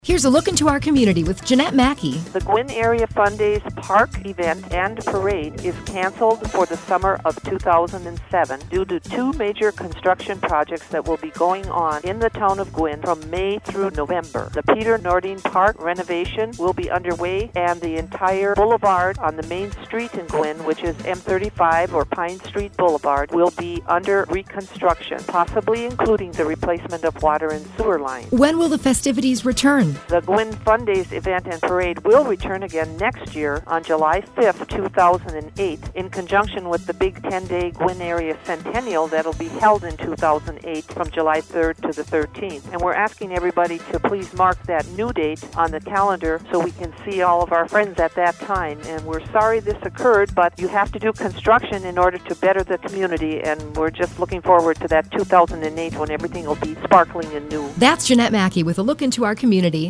Here's a look into our community with Jeanette Mackey. The Gwinn Area Fun Days Park event and parade is canceled for the summer of 2007 due to two major construction projects that will be going on in the town of Gwinn from May through November. The Peter Nordine Park renovation will be underway, and the entire boulevard on the main street in Gwinn, which is M35 or Pine Street Boulevard, will be under reconstruction, possibly including the replacement of water and sewer lines. When will the festivities return? The Gwinn Fun Days event and parade will return again next year on July 5th, 2008, in conjunction with the big 10-day Gwinn Area Centennial that'll be held in 2008 from July 3rd to the 13th. And we're asking everybody to please mark that new date on the calendar so we can see all of our friends at that time. And we're sorry this occurred, but you have to do construction in order to better the community, and we're just looking forward to that 2008 when everything will be sparkling and new. That's Jeanette Mackey with a look into our community.